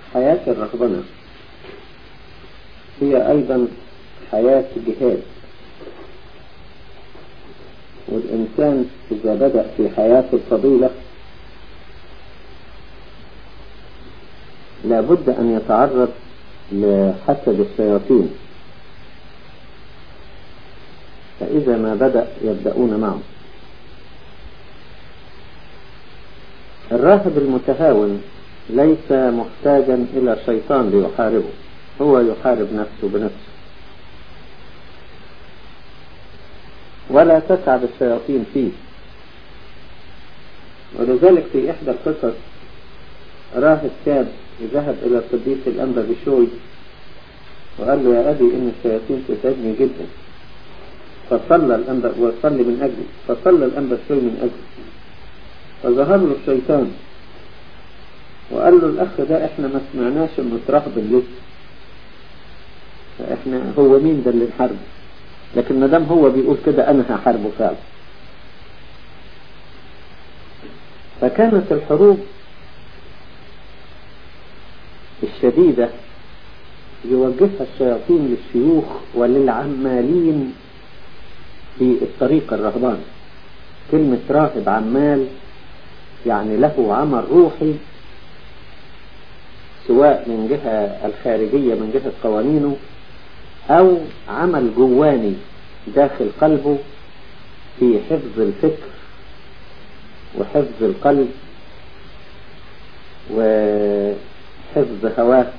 حياة الرهبنة هي أيضا حياة جهاد، والإنسان إذا بدأ في حياة الفضيلة لابد أن يتعرض لحسد الشياطين، فإذا ما بدأ يبدأون معه. الراهب المتهاون ليس محتاجا إلى شيطان ليحاربه، هو يحارب نفسه بنفسه، ولا تتعب الشياطين فيه. ولذلك في إحدى القصص راهب شاب ذهب إلى القديس الأنبا بشوي وقال له: يا أبي إن الشياطين تتعبني جدا، فصلى الأنبا وصلي من أجلي، فصلى الأنبا بشوي من أجله، فظهر له الشيطان وقال له: الأخ ده إحنا ما سمعناش إنه ترهب لسه، فإحنا هو مين ده اللي نحاربه؟ لكن ما دام هو بيقول كده أنا هحاربه فعلا. فكانت الحروب الشديدة يوجهها الشياطين للشيوخ وللعمالين في الطريق الرهباني. كلمة راهب عمال يعني له عمل روحي، سواء من جهة الخارجية من جهة قوانينه أو عمل جواني داخل قلبه في حفظ الفكر وحفظ القلب وحفظ هواه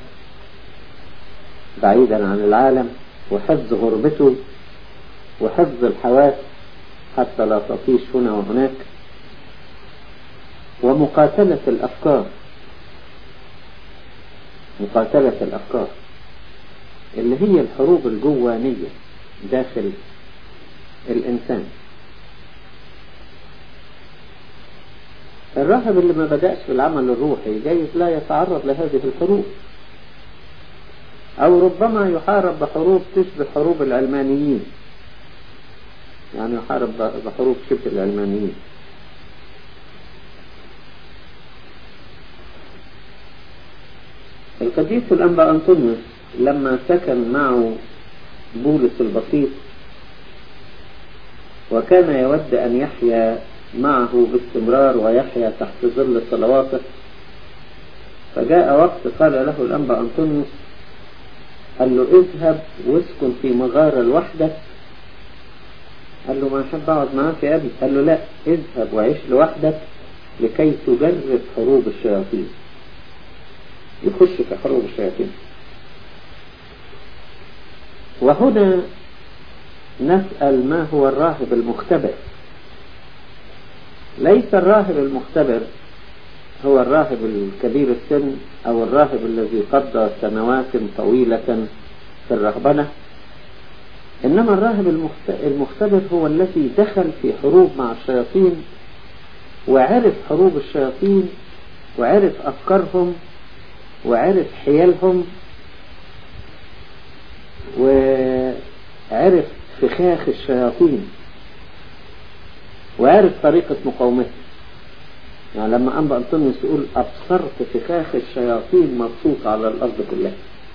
بعيدا عن العالم، وحفظ غربته، وحفظ الحواس حتى لا تطيش هنا وهناك، ومقاتلة الأفكار، مقاتلة الأفكار اللي هي الحروب الجوانية داخل الإنسان. الراهب اللي ما بدأش في العمل الروحي جايز لا يتعرض لهذه الحروب، أو ربما يحارب بحروب تشبه حروب العلمانيين، يعني يحارب بحروب شبه العلمانيين. القديس الأنبا أنطونيوس لما سكن معه بولس البسيط وكان يود أن يحيا معه باستمرار ويحيا تحت ظل صلواته، فجاء وقت قال له الأنبا أنطونيوس، قال له: اذهب واسكن في مغارة لوحدك. قال له: ما أحب أقعد معاك يا أبي. قال له: لا، اذهب وعيش لوحدك لكي تجرب حروب الشياطين. يخش في حروب الشياطين. وهنا نسأل: ما هو الراهب المختبر؟ ليس الراهب المختبر هو الراهب الكبير السن أو الراهب الذي قضى سنوات طويلة في الرهبنة، إنما الراهب المختبر هو الذي دخل في حروب مع الشياطين وعرف حروب الشياطين وعرف أفكارهم وعرف حيالهم وعرف فخاخ الشياطين وعرف طريقة مقاومته. يعني لما أنبا أنطونيوس يقول: أبصرت فخاخ الشياطين مبسوط على الأرض كلها.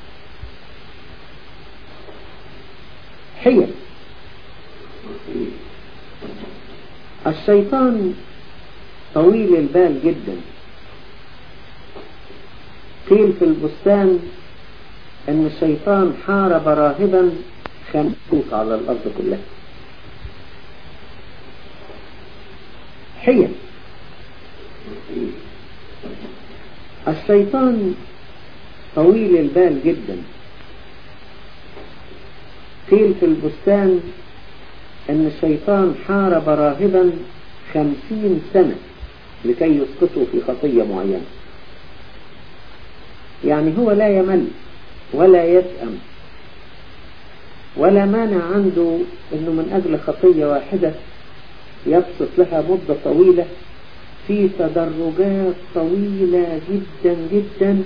حيل الشيطان طويل البال جدا. قيل في البستان أن الشيطان حارب راهبا مبسوط على الأرض كلها. حيل الشيطان طويل البال جدا. قيل في البستان أن الشيطان حارب راهبا 50 سنة لكي يسقطه في خطية معينة. يعني هو لا يمل ولا يسأم ولا مانع عنده أنه من أجل خطية واحدة يبسط لها مدة طويلة في تدرجات طويلة جدا جدا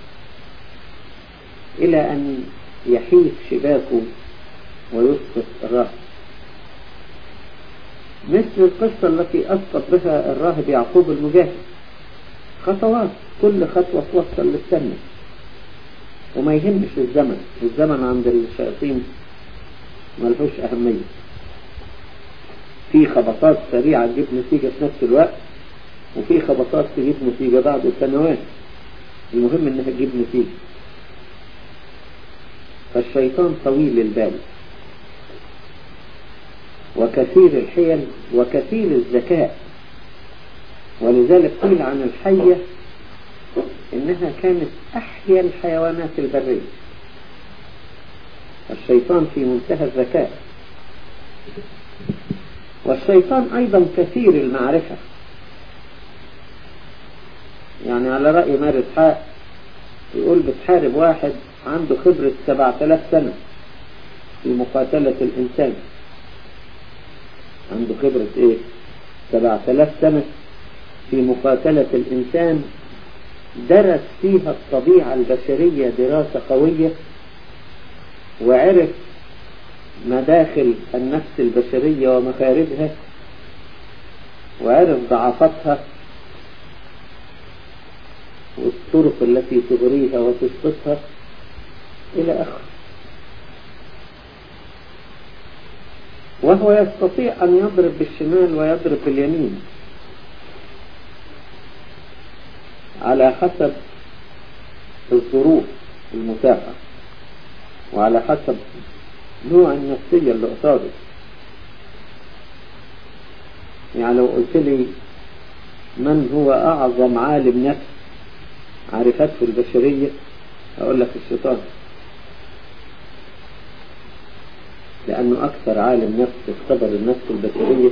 إلى أن يحيف شباكه ويسقط الراهب. مثل القصة التي أسقط بها الراهب يعقوب المجاهد، خطوات، كل خطوة توصل للثانية. وما يهمش الزمن عند الشياطين ملهوش أهمية. في خبطات سريعة تجيب نتيجة في نفس الوقت، وفي خبطات تجيب نتيجة بعد سنوات، المهم انها تجيب نتيجة. فالشيطان طويل البال وكثير الحيل وكثير الذكاء، ولذلك قيل عن الحية انها كانت احيا الحيوانات البرية. الشيطان في منتهى الذكاء. والشيطان ايضا كثير المعرفة، يعني على رأي مار إسحاق يقول بتحارب واحد عنده خبرة 7000 سنة في مقاتلة الإنسان. عنده خبرة 7000 سنة في مقاتلة الإنسان، درس فيها الطبيعة البشرية دراسة قوية، وعرف مداخل النفس البشرية ومخارجها، وعرف ضعفاتها والطرق التي تغريها وتسقطها إلى آخره. وهو يستطيع أن يضرب بالشمال ويضرب باليمين على حسب الظروف المتاحة وعلى حسب نوع النفسية اللي قصاده. يعني لو قلت لي من هو أعظم عالم نفس عرفته البشرية أقول لك الشيطان، لأنه أكثر عالم نفس اختبر النفس البشرية،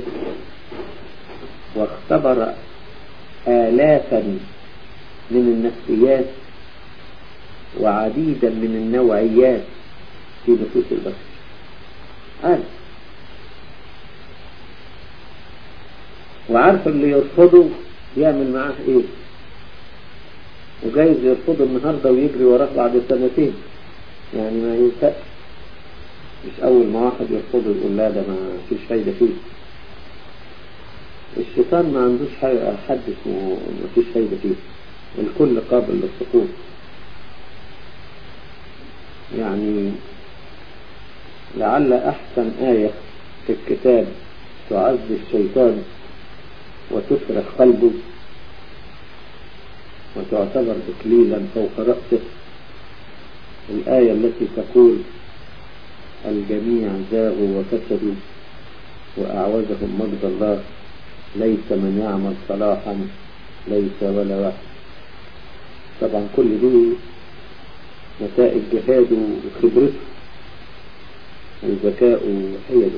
واختبر آلافا من النفسيات وعديدا من النوعيات في نفوس البشر. عارف، وعارف اللي يرفضه يعمل معاه ايه، وجايز يرفضه النهاردة ويجري وراه بعد سنتين، يعني ما ينسأ. مش أول ما واحد يرفضه يقول لا ده ما فيش فايدة فيه. الشيطان ما عندوش حد اسمه ما فيش فايدة فيه، الكل قابل للسقوط. يعني لعل أحسن آية في الكتاب تعز الشيطان وتفرح قلبه وتعتبر إكليلا فوق رأسه الآية التي تقول الجميع زاغوا وفسدوا وأعوزهم مجد الله، ليس من يعمل صلاحا ليس ولا واحد. طبعا كل دي نتائج جهاده وخبرته وذكائه وحيله.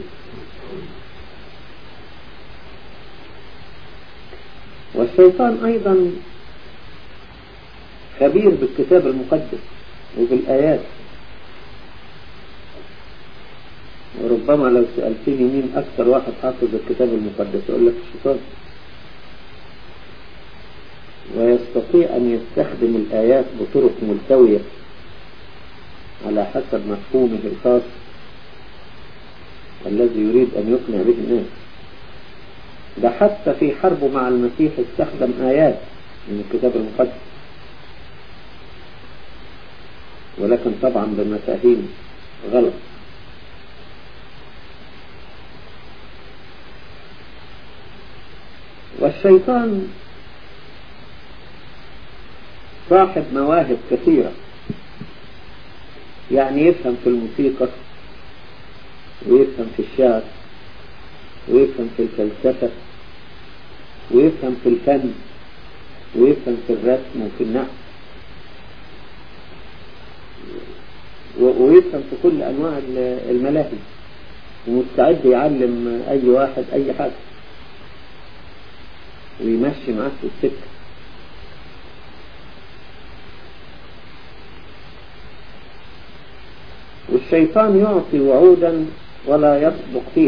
والشيطان أيضا خبير بالكتاب المقدس وبالآيات. وربما لو سألتني مين أكثر واحد حافظ الكتاب المقدس أقول لك الشيطان. ويستطيع أن يستخدم الآيات بطرق ملتوية على حسب مفهومه الخاص الذي يريد أن يقنع به الناس. ده حتى في حربه مع المسيح استخدم آيات من الكتاب المقدس، ولكن طبعا بمفاهيم غلط. والشيطان صاحب مواهب كثيرة، يعني يفهم في الموسيقى ويفهم في الشعر ويفهم في الفلسفة ويفهم في الفن ويفهم في الرسم وفي النحت ويفهم في كل أنواع الملاهي، ومستعد يعلم أي واحد أي حاجة ويمشي معاه في السكة. والشيطان يعطي وعودا ولا يصدق فيه،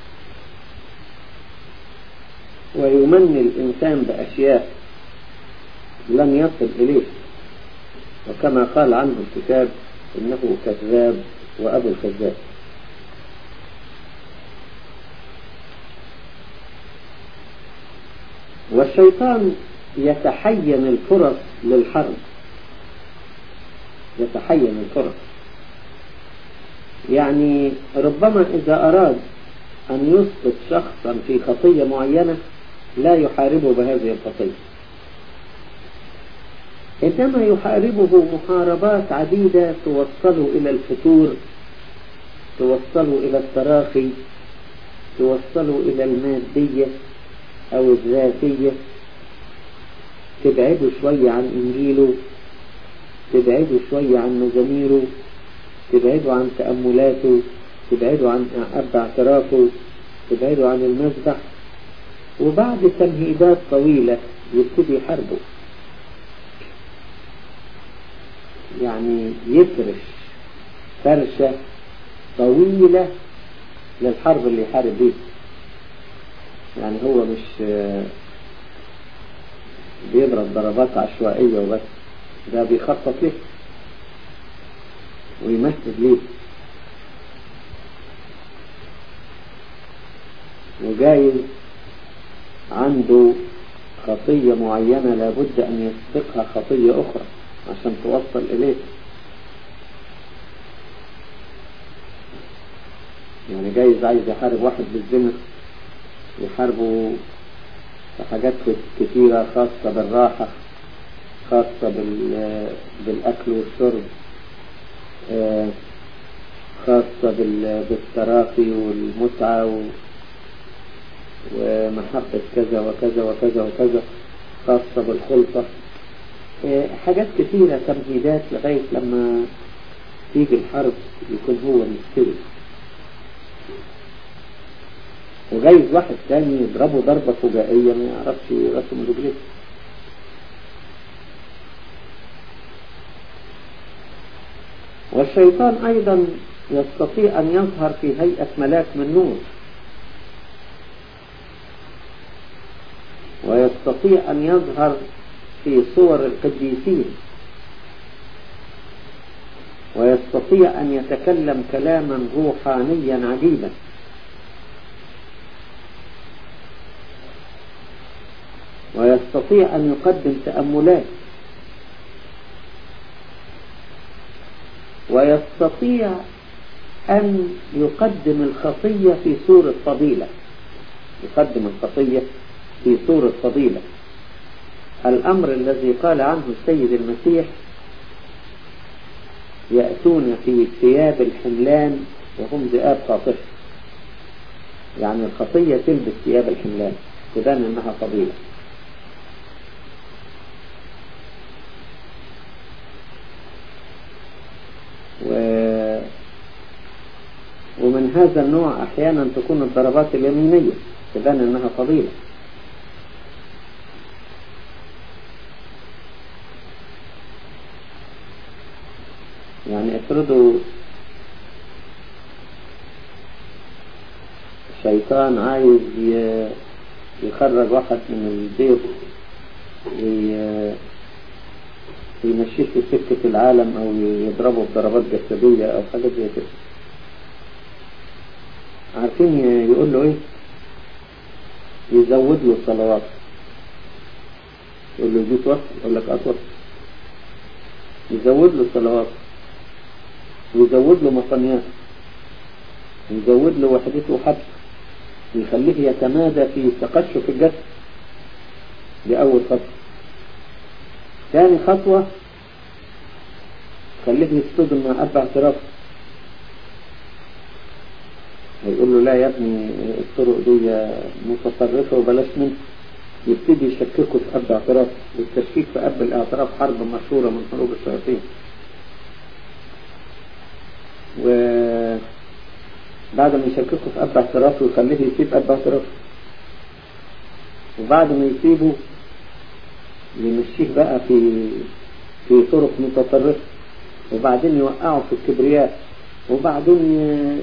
ويمني الإنسان بأشياء لم يصل إليه، وكما قال عنه الكتاب إنه كذاب وأبو الكذاب. والشيطان يتحين الفرص للحرب، يتحين الفرص. يعني ربما إذا أراد أن يسقط شخصا في خطية معينة لا يحاربه بهذه الخطية، إنما يحاربه محاربات عديدة توصله إلى الفتور، توصله إلى التراخي، توصله إلى المادية أو الذاتية، تبعده شوية عن إنجيله، تبعده شوية عن مزاميره، تبعده عن تأملاته، تبعده عن أب اعترافه، تبعده عن المذبح، وبعد تمهيدات طويلة يبتدي يحاربه. يعني يفرش فرشة طويلة للحرب اللي يحارب بيه. يعني هو مش بيضرب ضربات عشوائية وبس، ده بيخطط ليه ويمهد ليه، وجايز عنده خطية معينة لابد أن يسبقها خطية أخرى عشان توصل إليه. يعني جايز عايز يحارب واحد بالزنا، يحاربه في حاجات كثيرة خاصة بالراحة، خاصة بالأكل والشرب، خاصة بالتراخي والمتعة ومحبة كذا وكذا وكذا وكذا، خاصة بالخلطة، حاجات كثيرة تمهيدات لغاية لما تيجي الحرب يكون هو مستوي. وجايز واحد تاني يضربه ضربة فجائية ما يعرفش رسم رجليه. والشيطان أيضا يستطيع أن يظهر في هيئة ملاك من نور، ويستطيع أن يظهر في صور القديسين، ويستطيع أن يتكلم كلاما روحانيا عجيبا. ويستطيع أن يقدم تأملات، ويستطيع أن يقدم الخطية في صورة فضيلة، يقدم الخطية في صورة فضيلة، الأمر الذي قال عنه السيد المسيح: يأتون في ثياب الحملان وهم ذئاب قاطفة. يعني الخطية تلبس ثياب الحملان تبان أنها فضيلة. ومن هذا النوع أحيانا تكون الضربات اليمينية تبان أنها فضيلة. يعني افرضوا شيطان عايز يخرج واحد من البيت يمشيه في سكة العالم أو يضربه بضربات جسدية أو حاجة زي كده. عارفين يقول له إيه؟ يزود له صلوات. يقول له جيت وقت، يقول لك أطول. يزود له صلوات، ويزود له مصنيات، ويزود له وحدته وحبس، ويخليه يتمادى في تقشف الجسد. دي أول خطوة. ثاني خطوة خليه يصطدم مع أب اعتراف. هيقول له لا يا ابني الطرق دي متطرفة وبلاش منه. يبتدي يشككه في أب اعتراف، والتشكيك في أب الاعتراف حرب مشهورة من حروب الشياطين. وبعد ما يشككه في أب اعتراف ويخليه يسيب أب اعتراف، وبعد ما يسيبه يمشيه بقى في طرق متطرفة، وبعدين يوقعه في الكبرياء، وبعدين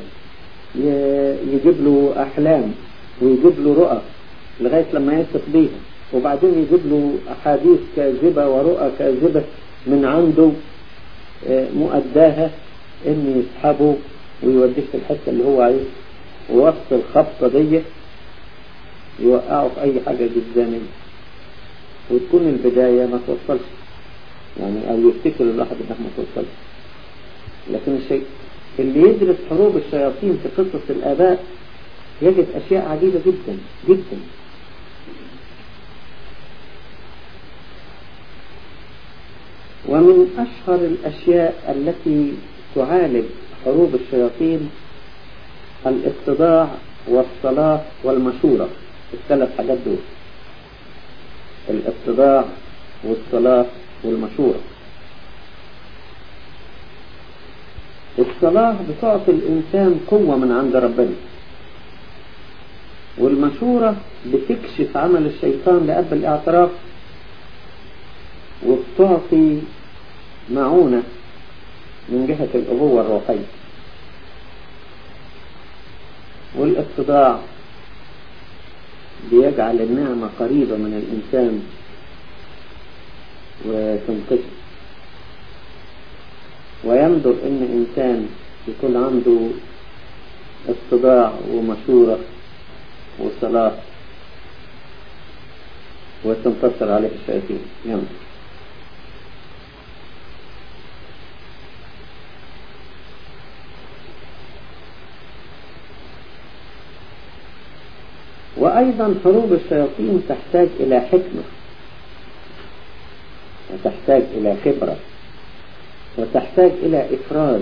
يجيب له أحلام ويجيب له رؤى لغاية لما يثق بيها، وبعدين يجيب له أحاديث كاذبة ورؤى كاذبة من عنده مؤداها إن يسحبه ويوديه في الحتة اللي هو عايزها، ووسط الخبطة دي يوقعه في أي حاجة جدانية، وتكون البداية ما توصلش. يعني أو يفتكر الواحد إنه ما توصل. لكن الشيء اللي يدرس حروب الشياطين في قصص الآباء يجد أشياء عجيبة جدا جدا. ومن أشهر الأشياء التي تعالج حروب الشياطين الاتضاع والصلاة والمشورة، الثلاث حاجات دول، الاتضاع والصلاة والمشورة. الصلاة بتعطي الإنسان قوة من عند ربنا، والمشورة بتكشف عمل الشيطان لأب الاعتراف، وبتعطي معونة من جهة الأبوة الروحية. والاتضاع بيجعل النعمة قريبة من الإنسان وتنقذه. ويندر إن إنسان يكون عنده اتضاع ومشورة وصلاة وتنتصر عليه الشياطين. يندر. وأيضا حروب الشياطين تحتاج إلى حكمة، وتحتاج إلى خبرة، وتحتاج إلى إفراز،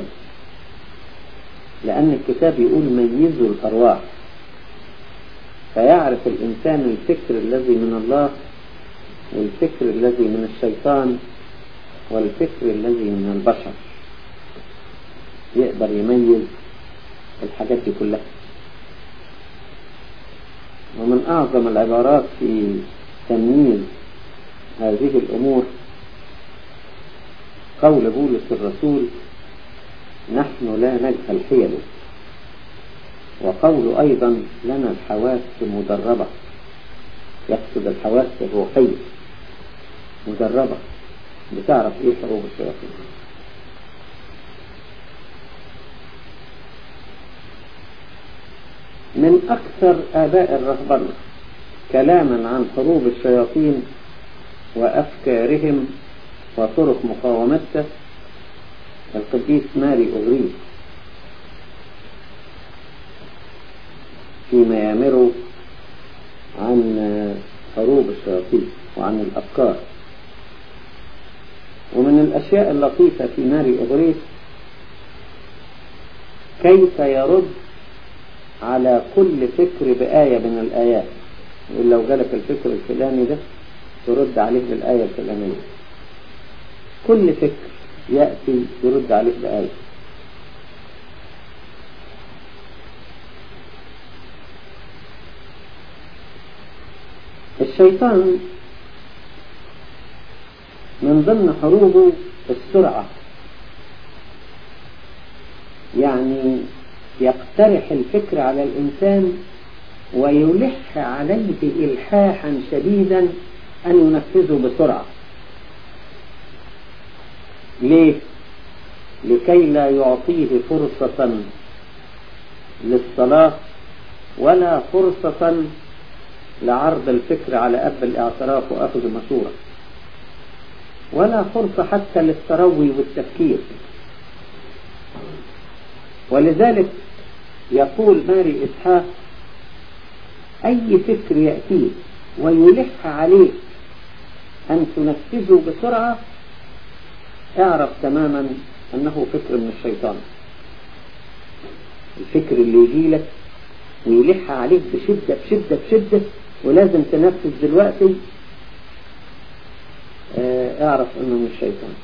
لأن الكتاب يقول ميزوا الأرواح، فيعرف الإنسان الفكر الذي من الله والفكر الذي من الشيطان والفكر الذي من البشر، يقدر يميز الحاجات دي كلها. ومن أعظم العبارات في تمييز هذه الأمور قول بولس الرسول نحن لا نجهل حيله، وقول أيضا لنا الحواس مدربة، يقصد الحواس الروحية مدربة بتعرف إيه حروب الشياطين. من أكثر آباء الرهبنة كلاما عن حروب الشياطين وأفكارهم وطرق مقاومتها القديس ماري أغريغ فيما يأمره عن حروب الشياطين وعن الأفكار. ومن الأشياء اللطيفة في ماري أغريغ كيف يرد على كل فكر بآية من الآيات. يقول لو جالك الفكر الفلاني ده ترد عليه بالآية الفلانية، كل فكر يأتي يرد عليه بآية. الشيطان من ضمن حروبه السرعة، يعني يقترح الفكر على الإنسان ويلح عليه إلحاحا شديدا أن ينفذه بسرعة. ليه؟ لكي لا يعطيه فرصة للصلاة ولا فرصة لعرض الفكر على أب الاعتراف وأخذ مشورة، ولا فرصة حتى للتروي والتفكير. ولذلك يقول ماري إسحاق أي فكر يأتيه ويلح عليه أن تنفذه بسرعة اعرف تماما أنه فكر من الشيطان. الفكر اللي يجي لك ويلح عليك بشدة بشدة بشدة ولازم تنفذ دلوقتي، اعرف أنه من الشيطان،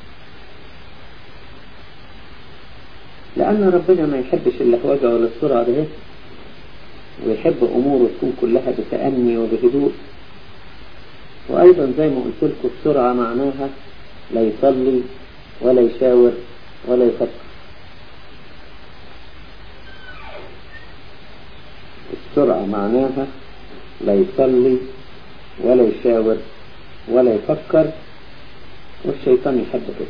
لأن ربنا ما يحبش اللهوجة ولا السرعة ده، ويحب أموره تكون كلها بتأني وبهدوء. وأيضا زي ما قلت لكم السرعة معناها لا يصلي ولا يشاور ولا يفكر. السرعة معناها لا يصلي ولا يشاور ولا يفكر، والشيطان يحب كده.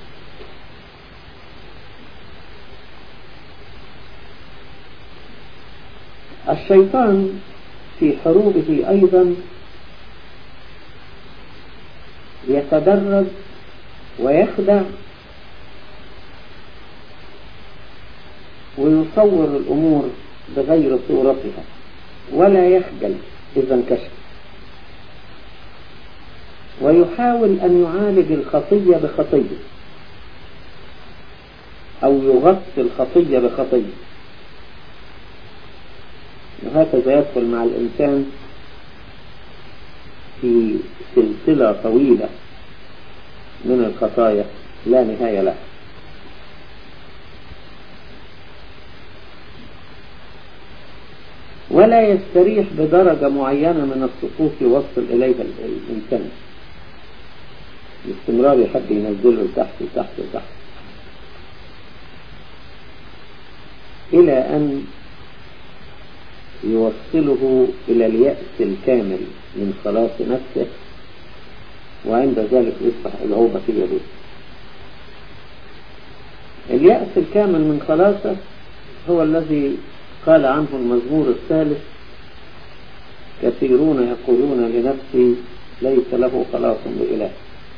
الشيطان في حروبه أيضا يتدرج ويخدع ويصور الأمور بغير صورتها ولا يخجل إذا انكشف، ويحاول أن يعالج الخطية بخطية أو يغطي الخطية بخطية، وهكذا يدخل مع الإنسان في سلسلة طويلة من الخطايا لا نهاية لها. ولا يستريح بدرجة معينة من السقوط يوصل إليها الإنسان، باستمرار يحب ينزله تحت وتحت وتحت إلى أن يوصله إلى اليأس الكامل من خلاص نفسه، وعند ذلك يصبح العوبة في يده. اليأس الكامل من خلاصه هو الذي قال عنه المزمور الثالث: كثيرون يقولون لنفسي ليس له خلاص بإله.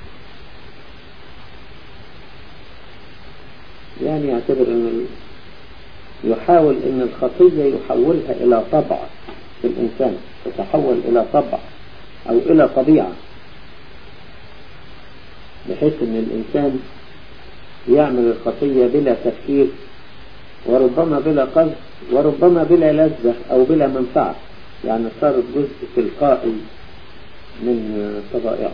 يعني يعتبر أن يحاول أن الخطية يحولها إلى طبع في الإنسان، تتحول إلى طبع أو إلى طبيعة، بحيث أن الإنسان يعمل الخطية بلا تفكير، وربما بلا قصد، وربما بلا لذة أو بلا منفعة، يعني صارت جزء تلقائي من طبائعه.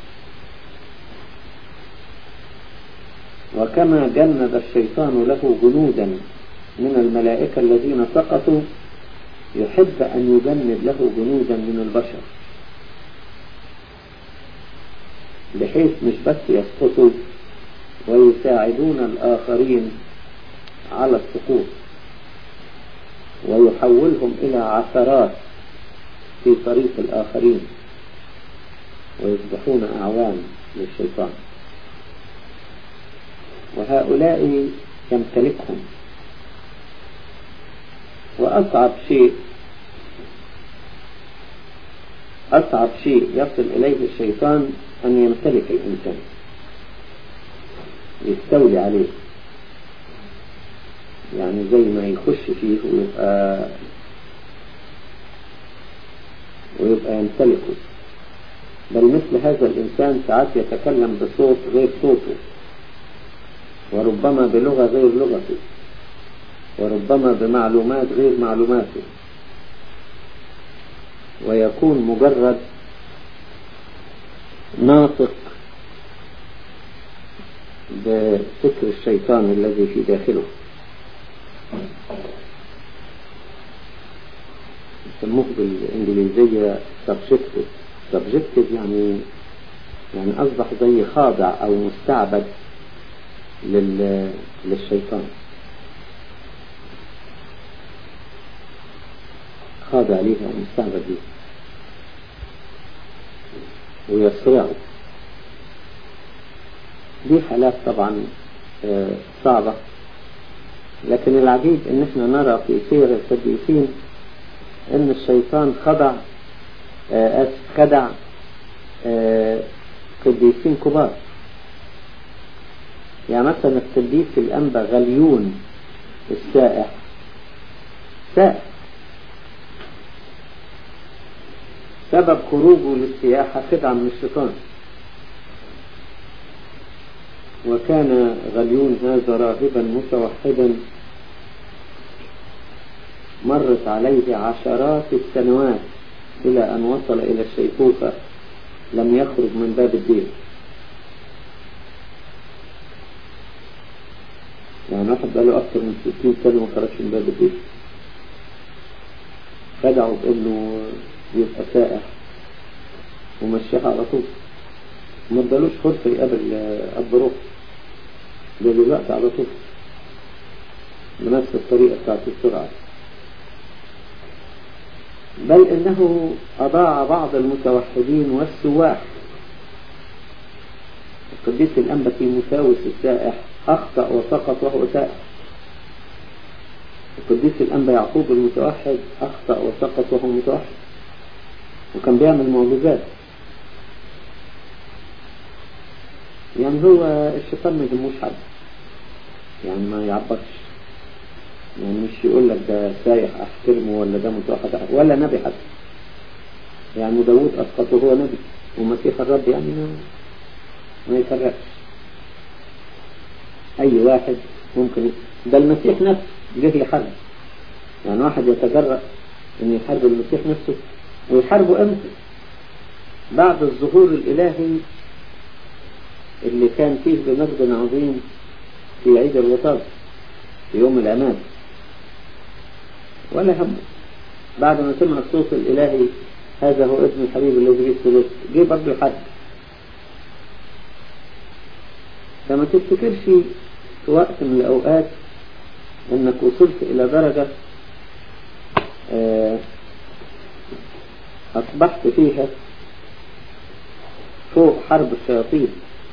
وكما جند الشيطان له جنودا من الملائكة الذين سقطوا، يحب أن يجند له جنودا من البشر، بحيث مش بس يسقطوا ويساعدون الآخرين على السقوط، ويحولهم إلى عثرات في طريق الآخرين ويصبحون أعوان للشيطان. وهؤلاء يمتلكهم. وأصعب شيء يصل إليه الشيطان أن يمتلك الإنسان، يستولي عليه، يعني زي ما يخش فيه ويبقى يمتلكه. بل مثل هذا الإنسان ساعات يتكلم بصوت غير صوته، وربما بلغة غير لغته، وربما بمعلومات غير معلوماته، ويكون مجرد ناطق بفكر الشيطان الذي في داخله. يسموه بالإنجليزية subjective، يعني أصبح زي خاضع أو مستعبد للشيطان، خاضع ليها ومستعبد ليها ويصرعه. دي حالات طبعا صعبة، لكن العجيب ان احنا نرى في سير القديسين ان الشيطان خدع قديسين كبار. يعني مثلا القديس الأنبا غليون السائح سبب خروجه للسياحة خدعة من الشيطان. وكان غليون هذا راهبا متوحدا مرت عليه عشرات السنوات إلى أن وصل إلى الشيخوخة، لم يخرج من باب الدين. يعني واحد بقاله أكثر من 60 سنة ما خرجش من باب الدين، خدعوا بأنه يبقى سائح ومشيها على طول، ما ادالوش فرصة يقابل أب روح، ده دلوقتي على طول بنفس الطريقة بتاعت السرعة. بل إنه أضاع بعض المتوحدين والسواح. القديس الأنبا تيموثاوس السائح أخطأ وسقط وهو سائح. القديس الأنبا يعقوب المتوحد أخطأ وسقط وهو متوحد، وكان بيعمل معجزات. يعني هو الشيطان ما يهموش حد، يعني ما يعبرش، يعني مش يقول لك ده سايح احترمه ولا ده متوحد ولا نبي حتى. يعني داود اسقطه هو نبي ومسيح الرب، يعني ما يفرقش. اي واحد ممكن، ده المسيح نفسه جه يحارب، يعني واحد يتجرأ ان يحارب المسيح نفسه، ويحاربه امتى؟ بعد الظهور الالهي اللي كان فيه بمجد عظيم في عيد الوطاس في يوم العماد، ولا همه. بعد ما سمع الصوت الالهي هذا هو ابن الحبيب الذي به سررت، جه برضه يحارب. فما تفتكرش في وقت من الأوقات أنك وصلت إلى درجة أصبحت فيها فوق حرب الشياطين.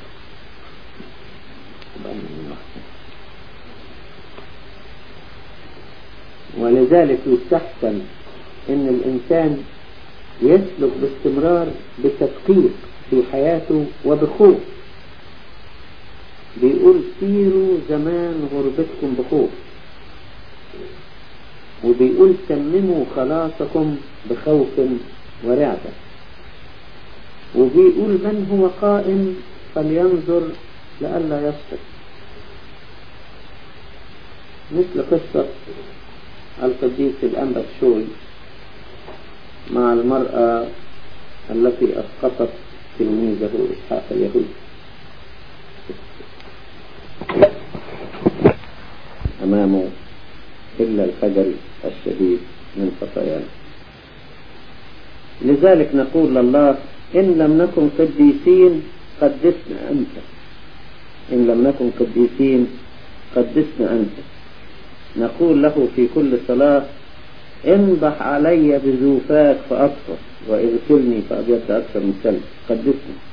ولذلك يستحسن أن الإنسان يسلك باستمرار بتدقيق في حياته وبخوف. بيقول سيروا زمان غربتكم بخوف، وبيقول تمموا خلاصكم بخوف ورعبة، وبيقول من هو قائم فلينظر لئلا يسقط. مثل قصة القديس الأنبا الشوي مع المرأة التي أسقطت تلميذه إسحاق اليهودي أمامه إلا الفجر الشديد من خطايانا. لذلك نقول لله إن لم نكن قديسين قدسنا أنت، إن لم نكن قديسين قدسنا أنت. نقول له في كل صلاة انضح علي بزوفاك فأطفر، واغسلني فأبيض أكثر من ثلج. قدسنا.